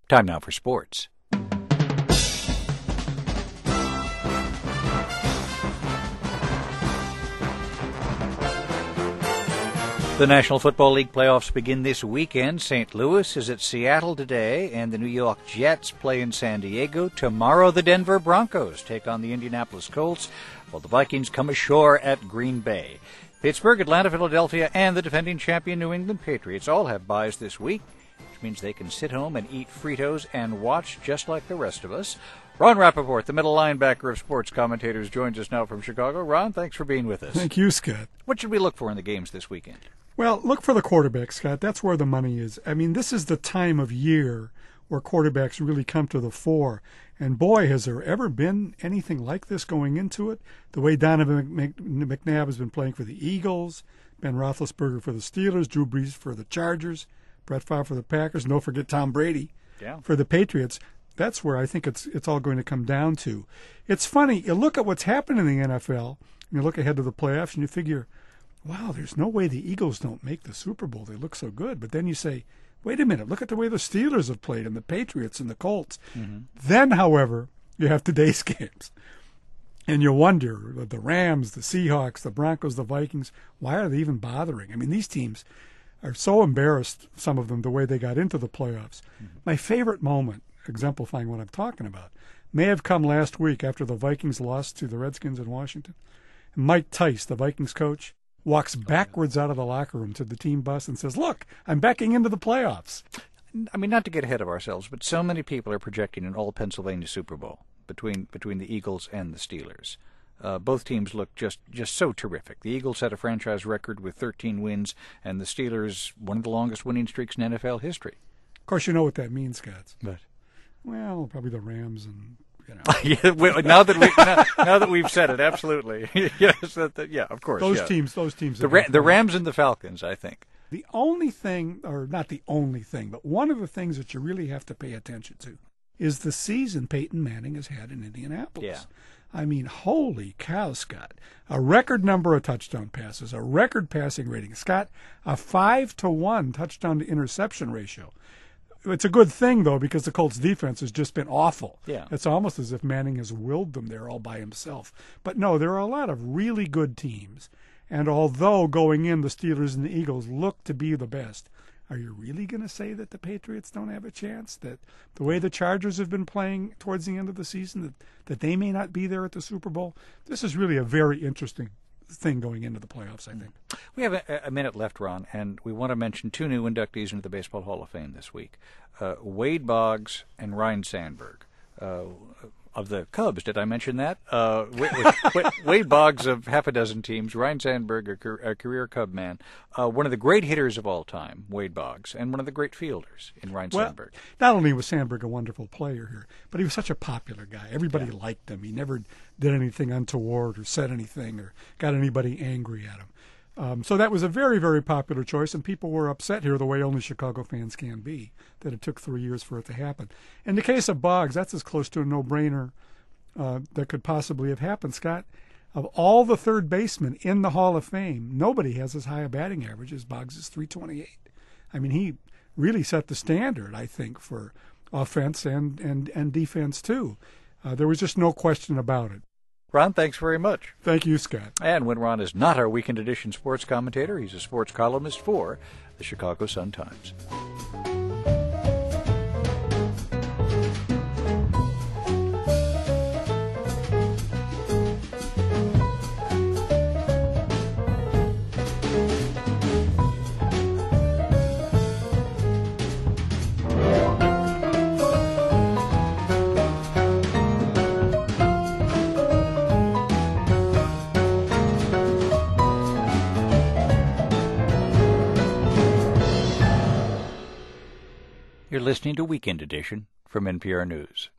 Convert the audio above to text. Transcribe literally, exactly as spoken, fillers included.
Time now for sports. The National Football League playoffs begin this weekend. Saint Louis is at Seattle today, and the New York Jets play in San Diego. Tomorrow, the Denver Broncos take on the Indianapolis Colts, while the Vikings come ashore at Green Bay. Pittsburgh, Atlanta, Philadelphia, and the defending champion New England Patriots all have byes this week, which means they can sit home and eat Fritos and watch just like the rest of us. Ron Rappaport, the middle linebacker of sports commentators, joins us now from Chicago. Ron, thanks for being with us. Thank you, Scott. What should we look for in the games this weekend? Well, look for the quarterback, Scott. That's where the money is. I mean, this is the time of year where quarterbacks really come to the fore. And boy, has there ever been anything like this going into it. The way Donovan McNabb has been playing for the Eagles, Ben Roethlisberger for the Steelers, Drew Brees for the Chargers, Brett Favre for the Packers, and don't forget Tom Brady yeah. for the Patriots. That's where I think it's it's all going to come down to. It's funny, you look at what's happened in the N F L, and you look ahead to the playoffs, and you figure, wow, there's no way the Eagles don't make the Super Bowl. They look so good. But then you say, wait a minute, look at the way the Steelers have played and the Patriots and the Colts. Mm-hmm. Then, however, you have today's games. And you wonder, the Rams, the Seahawks, the Broncos, the Vikings, why are they even bothering? I mean, these teams are so embarrassed, some of them, the way they got into the playoffs. Mm-hmm. My favorite moment, exemplifying what I'm talking about, may have come last week after the Vikings lost to the Redskins in Washington. And Mike Tice, the Vikings coach, walks backwards out of the locker room to the team bus and says, look, I'm backing into the playoffs. I mean, not to get ahead of ourselves, but so many people are projecting an all-Pennsylvania Super Bowl between between the Eagles and the Steelers. Uh, both teams look just, just so terrific. The Eagles had a franchise record with thirteen wins, and the Steelers, one of the longest winning streaks in N F L history. Of course, you know what that means, Scott. But Well, probably the Rams and... You know. yeah, well, now that we now, now that we've said it, absolutely, yes, that, that, yeah, of course. Those yeah. teams, those teams. The Ra- the Rams and the Falcons, I think. The only thing, or not the only thing, but one of the things that you really have to pay attention to is the season Peyton Manning has had in Indianapolis. Yeah. I mean, holy cow, Scott! A record number of touchdown passes, a record passing rating, Scott, a five to one touchdown to interception ratio. It's a good thing, though, because the Colts' defense has just been awful. Yeah. It's almost as if Manning has willed them there all by himself. But no, there are a lot of really good teams. And although going in, the Steelers and the Eagles look to be the best, are you really going to say that the Patriots don't have a chance? That the way the Chargers have been playing towards the end of the season, that, that they may not be there at the Super Bowl? This is really a very interesting thing going into the playoffs, I think. We have a, a minute left, Ron, and we want to mention two new inductees into the Baseball Hall of Fame this week. Uh, Wade Boggs and Ryne Sandberg. Uh, of the Cubs, did I mention that? Uh, Wade, Wade Boggs of half a dozen teams, Ryne Sandberg, a, a career Cub man, uh, one of the great hitters of all time, Wade Boggs, and one of the great fielders in Ryne well, Sandberg. Not only was Sandberg a wonderful player here, but he was such a popular guy. Everybody yeah. liked him. He never did anything untoward or said anything or got anybody angry at him. Um, so that was a very, very popular choice, and people were upset here the way only Chicago fans can be, that it took three years for it to happen. In the case of Boggs, that's as close to a no-brainer uh, that could possibly have happened, Scott. Of all the third basemen in the Hall of Fame, nobody has as high a batting average as Boggs' three twenty-eight. I mean, he really set the standard, I think, for offense and, and, and defense, too. Uh, there was just no question about it. Ron, thanks very much. Thank you, Scott. And when Ron is not our Weekend Edition sports commentator, he's a sports columnist for the Chicago Sun-Times. You're listening to Weekend Edition from N P R News.